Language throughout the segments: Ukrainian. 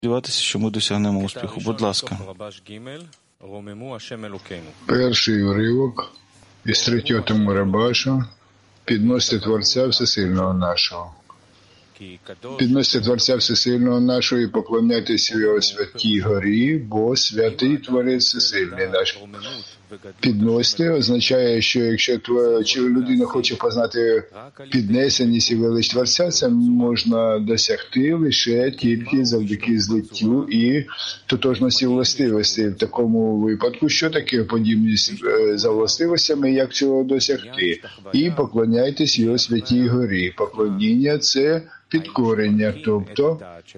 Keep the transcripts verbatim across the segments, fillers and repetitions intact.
Сподіватися, що ми досягнемо успіху. Будь ласка. Перший уривок із третього тому Рабаша. Підносьте Творця Всесильного нашого. Підносьте Творця Всесильного нашого і поклоняйтесь Його святій горі, бо святий Творець Всесильний наш. Підносьте означає, що якщо чи людина хоче познати піднесеність і велич Творця, це можна досягти лише тільки завдяки злиттю і тотожності властивостей. В такому випадку, що таке подібність за властивостями, як цього досягти? І поклоняйтесь Його святій горі. Поклоніння – це підкорення, тобто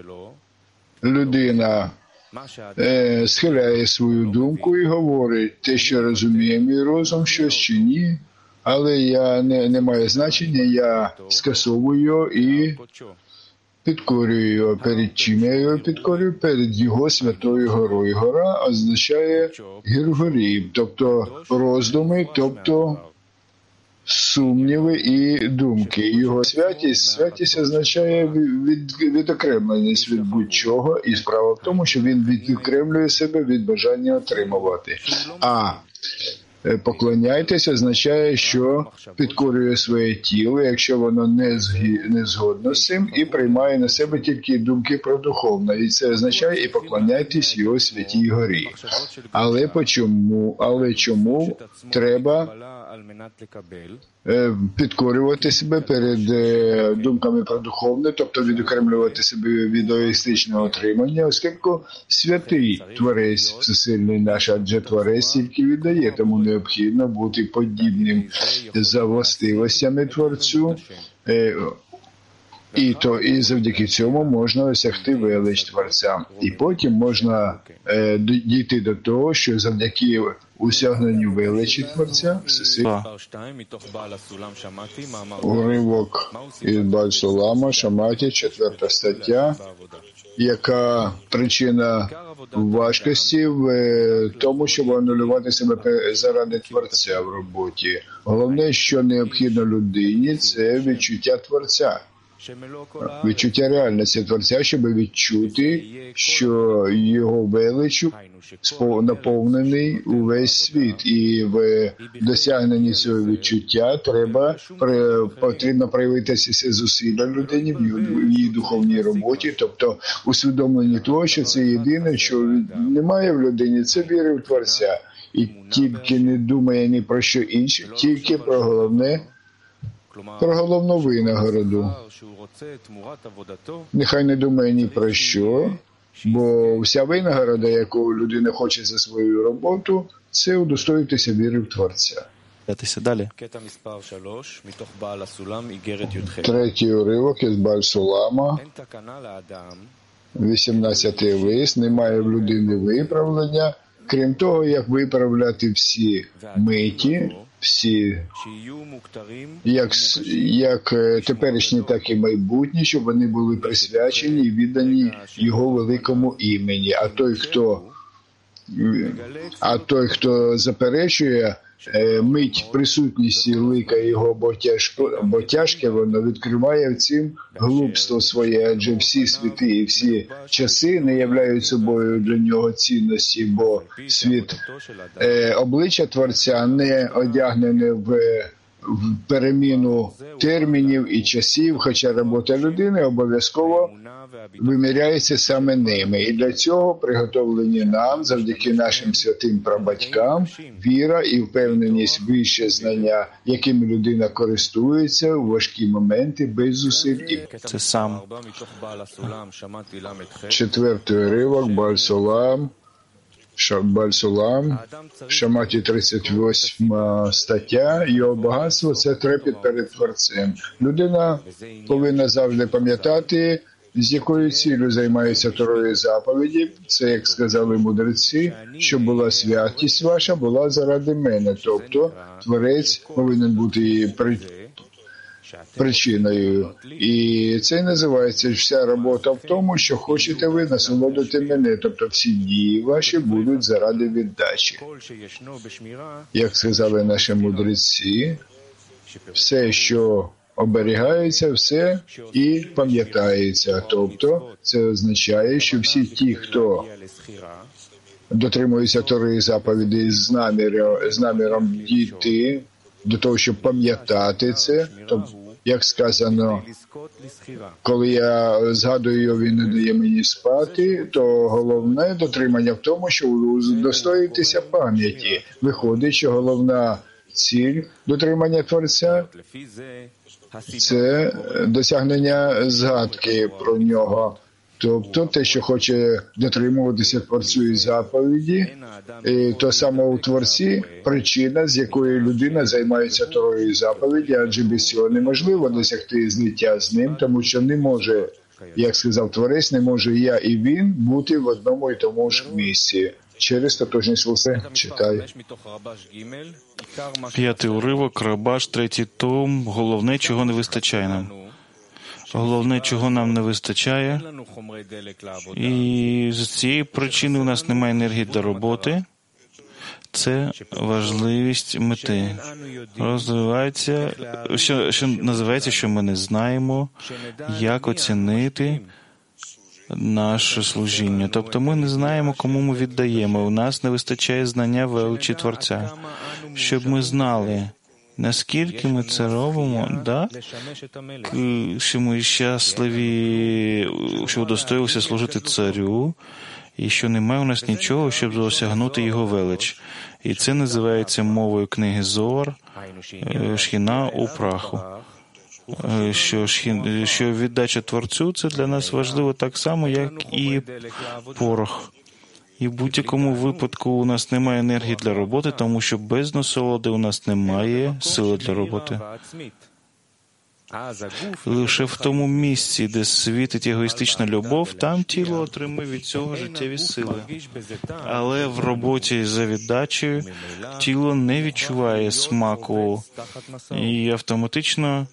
людина Е, схиляє свою думку і говорить, те, що розуміє мій розум, щось чи ні, але я не, не має значення, я скасовую його і підкорюю його. Перед чим я його підкорюю? Перед його святою горою. Гора означає гір-горі, тобто роздуми, тобто сумніви і думки. Його святість, святість означає від, відокремленість від будь-чого, і справа в тому, що він відокремлює себе від бажання отримувати. А поклоняйтесь означає, що підкорює своє тіло, якщо воно не, згі, не згодно з цим, і приймає на себе тільки думки про духовне. І це означає, і поклоняйтесь Його святій горі. Але по чому, але чому треба підкорювати себе перед думками про духовне, тобто відокремлювати себе від егоїстичного отримання, оскільки святий Творець Всесильний наш, адже Творець тільки віддає, тому необхідно бути подібним за властивостями Творцю, і то і завдяки цьому можна осягти велич Творця. І потім можна е, дійти до того, що завдяки усягненню величі Творця Всесильного. Уривок із Баль-Сулама, Шаматі, четверта стаття. Яка причина важкості в тому, щоб анулювати себе заради Творця в роботі? Головне, що необхідно людині, це відчуття Творця. Відчуття реальності Творця, щоб відчути, що його величу наповнений увесь світ. І в досягненні цього відчуття треба, потрібно проявити всі зусилля людині в її духовній роботі, тобто усвідомлення того, що це єдине, що немає в людині, це віри в Творця. І тільки не думає ні про що інше, тільки про головне, про головну винагороду. Нехай не думає ні про що, бо вся винагорода, яку людина хоче за свою роботу, це удостоїтися віри в Творця. Далі. Третій уривок із Баль-Сулама, вісімнадцятий лист. Немає в людини виправлення, крім того, як виправляти всі миті, всі, як, як теперішні, так і майбутні, щоб вони були присвячені і віддані Його великому імені. А той, хто, а той, хто заперечує мить присутності лика Його, бо, тяжко, бо тяжке воно, відкриває в цим глупство своє, адже всі світи і всі часи не являють собою для нього цінності, бо світ, е, обличчя Творця не одягнене в, в переміну термінів і часів, хоча робота людини обов'язково виміряється саме ними. І для цього приготовлені нам, завдяки нашим святим прабатькам, віра і впевненість, вище знання, якими людина користується у важкі моменти, без зусиль. І це сам. Четвертий уривок, Баль-Сулам, Баль-Сулам, Шаматі, тридцять восьма стаття. Його багатство – це трепет перед Творцем. Людина повинна завжди пам'ятати, з якою ціллю займається Торою заповіді. Це, як сказали мудреці, що була святість ваша, була заради мене. Тобто, Творець повинен бути при... причиною. І це називається вся робота в тому, що хочете ви насолодити мене. Тобто, всі дії ваші будуть заради віддачі. Як сказали наші мудреці, все, що оберігається все і пам'ятається. Тобто це означає, що всі ті, хто дотримуються Тори і заповідей з наміром, з наміром дійти до того, щоб пам'ятати це, то, як сказано, коли я згадую його, він не дає мені спати, то головне дотримання в тому, що удостоїтися пам'яті. Виходить, що головна ціль дотримання Творця – це досягнення згадки про нього. Тобто те, що хоче дотримуватися Творцю і заповіді, і то саме у Творці причина, з якої людина займається Торою і заповіді, адже без цього неможливо досягти злиття з ним, тому що не може, як сказав Творець, не може я і він бути в одному і тому ж місці. Через тотожність лише читай. П'ятий уривок, Рабаш, третій том. Головне, чого не вистачає нам. Головне, чого нам не вистачає, і з цієї причини у нас немає енергії для роботи, це важливість мети. Розвивається, що, що називається, що ми не знаємо, як оцінити наше служіння. Тобто ми не знаємо, кому ми віддаємо. У нас не вистачає знання величі Творця. Щоб ми знали, наскільки ми це робимо, да? Що ми щасливі, що удостоїлися служити царю, і що немає у нас нічого, щоб досягнути його велич. І це називається мовою книги Зоар «Шхіна у праху». Що, шхін, що віддача Творцю – це для нас важливо так само, як і порох. І в будь-якому випадку у нас немає енергії для роботи, тому що без насолоди у нас немає сили для роботи. Лише в тому місці, де світить егоїстична любов, там тіло отримує від цього життєві сили. Але в роботі за віддачею тіло не відчуває смаку і автоматично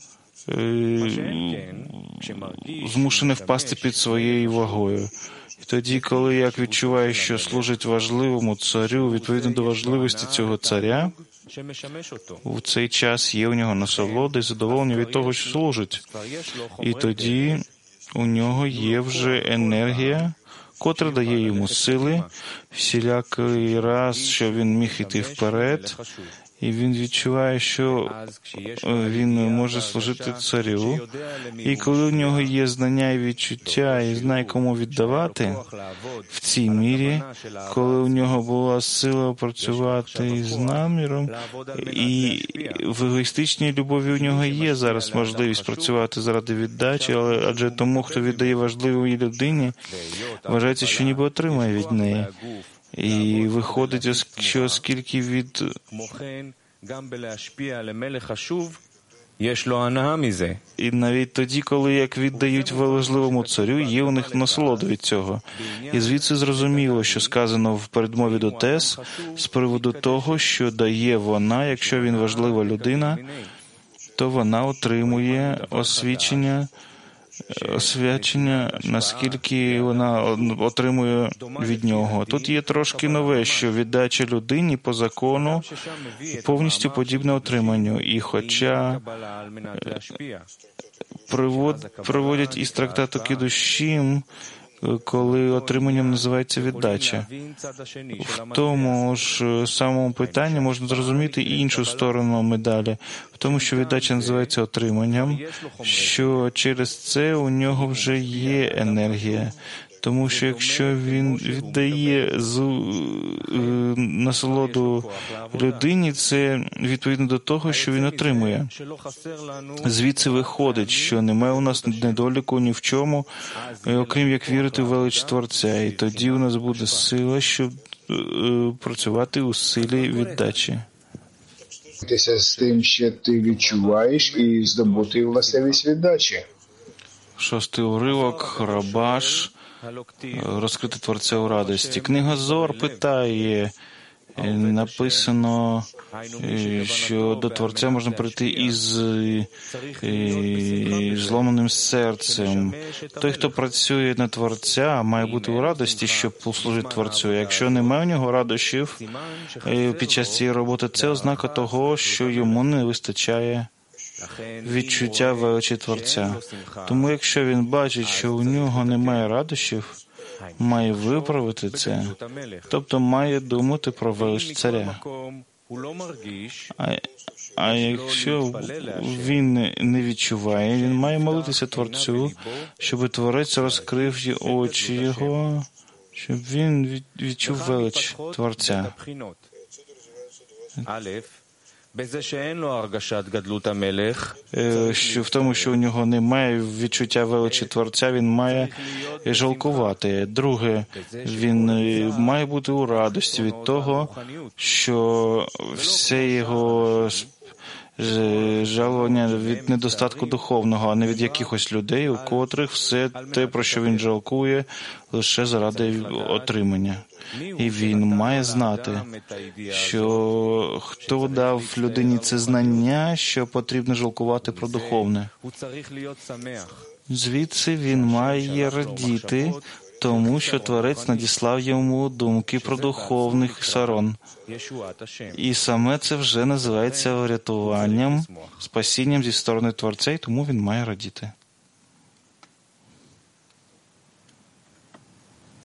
змушене впасти під своєю вагою. І тоді, коли як відчуває, що служить важливому царю, відповідно до важливості цього царя, у цей час є у нього насолода і задоволення від того, що служить. І тоді у нього є вже енергія, котра дає йому сили, всілякий раз, що він міг іти вперед, і він відчуває, що він може служити царю. І коли у нього є знання і відчуття, і знає, кому віддавати, в цій мірі, коли у нього була сила працювати з наміром, і в егоїстичній любові у нього є зараз можливість працювати заради віддачі, але адже тому, хто віддає важливій людині, вважається, що ніби отримає від неї. І виходить, що оскільки від і навіть тоді, коли як віддають важливому царю, є у них насолода від цього. І звідси зрозуміло, що сказано в передмові до Тес з приводу того, що дає вона, якщо він важлива людина, то вона отримує освічення, освячення, наскільки вона отримує від нього. Тут є трошки нове, що віддача людині по закону повністю подібна отриманню. І хоча привод, приводять із трактату Кідушім, коли отриманням називається віддача. В тому ж самому питанні можна зрозуміти і іншу сторону медалі, в тому, що віддача називається отриманням, що через це у нього вже є енергія. Тому що якщо він віддає насолоду людині, це відповідно до того, що він отримує. Звідси виходить, що немає у нас недоліку ні в чому, окрім як вірити в велич Творця. І тоді у нас буде сила, щоб працювати у силі віддачі. З тим, що ти відчуваєш, і здобути властивість віддачі. Шостий уривок, Рабаш, розкрити Творця у радості. Книга Зоар питає, написано, що до Творця можна прийти із, із зломаним серцем. Той, хто працює на Творця, має бути у радості, щоб послужити Творцю. Якщо немає у нього радощів під час цієї роботи, це ознака того, що йому не вистачає відчуття величі Творця. Тому якщо він бачить, що у нього немає радощів, має виправити це, тобто має думати про велич царя. А, а якщо він не відчуває, він має молитися Творцю, щоб Творець розкрив очі його, щоб він відчув велич Творця. Що в тому, що у нього немає відчуття величі Творця, він має жалкувати. Друге, він має бути у радості від того, що все його жалування від недостатку духовного, а не від якихось людей, у котрих все те, про що він жалкує, лише заради отримання. І він має знати, що хто дав людині це знання, що потрібно жалкувати про духовне. Звідси він має радіти, тому що Творець надіслав йому думки про духовних сарон. І саме це вже називається врятуванням, спасінням зі сторони Творця, і тому він має радіти.